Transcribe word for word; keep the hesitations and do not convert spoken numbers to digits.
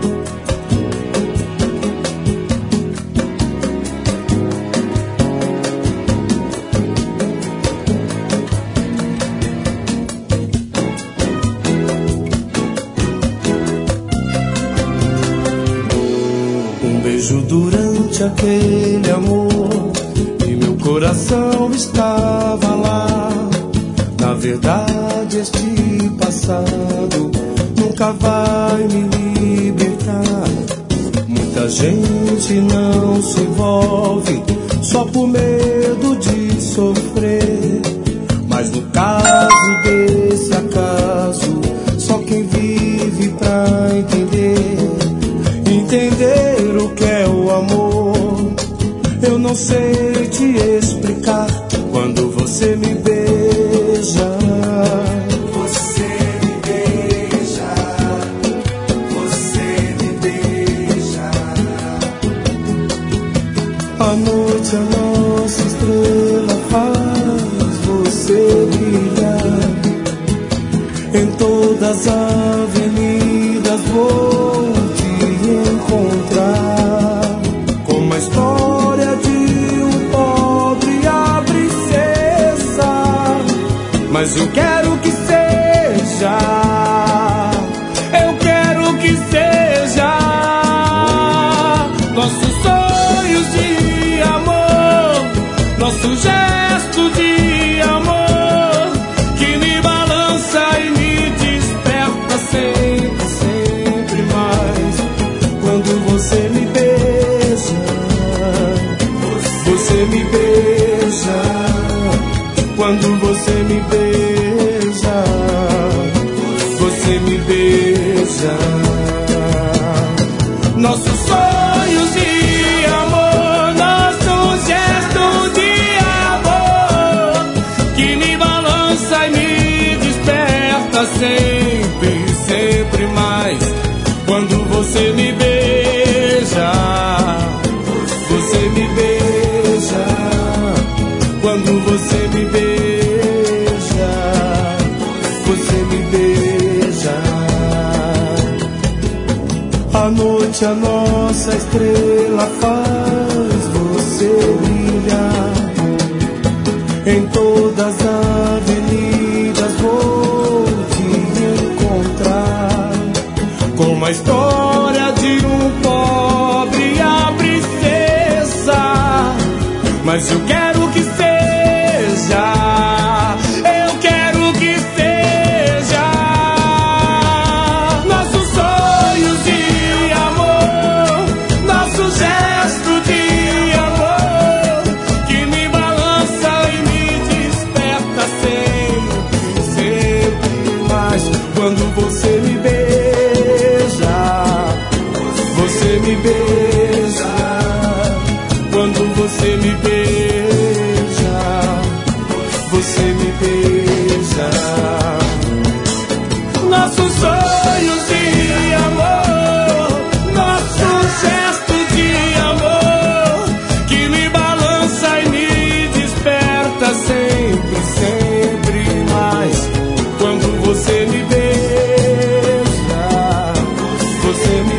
Um beijo durante aquele amor e meu coração estava lá. Na verdade este passado nunca vai me libertar. Muita gente não se envolve só por medo de sofrer, mas no caso desse acaso só quem vive pra entender. Entender o que é o amor, eu não sei te explicar. Quando você me beija, você me beija, você me beija. À noite a nossa estrela faz você brilhar. Em todas as avenidas vou encontrar, como a história de um pobre e a princesa. Mas eu quero que seja, eu quero que seja nossos sonhos de amor, nosso gesto de amor, que me balança e me desperta sempre, sempre mais. Quando você me beija, você me beija. Quando você me beija, você me beija. Nossos sonhos de amor, nosso gesto de amor, que me balança e me desperta sempre, sempre mais. Quando você me beija, você me beija. Quando você me beija, você me beija. À noite a nossa estrela faz você brilhar. Em todas as avenidas vou te encontrar, como a história de um pobre e a princesa. Mas eu quero que seja, eu quero que seja nossos sonhos de amor, nosso gesto de amor, que me balança e me desperta sempre, sempre mais. Quando você me beija, você me beija. Quando você me beija, você me beija. Nossos sonhos de amor, nosso gesto de amor, que me balança e me desperta sempre, sempre mais. Quando você me beija, você me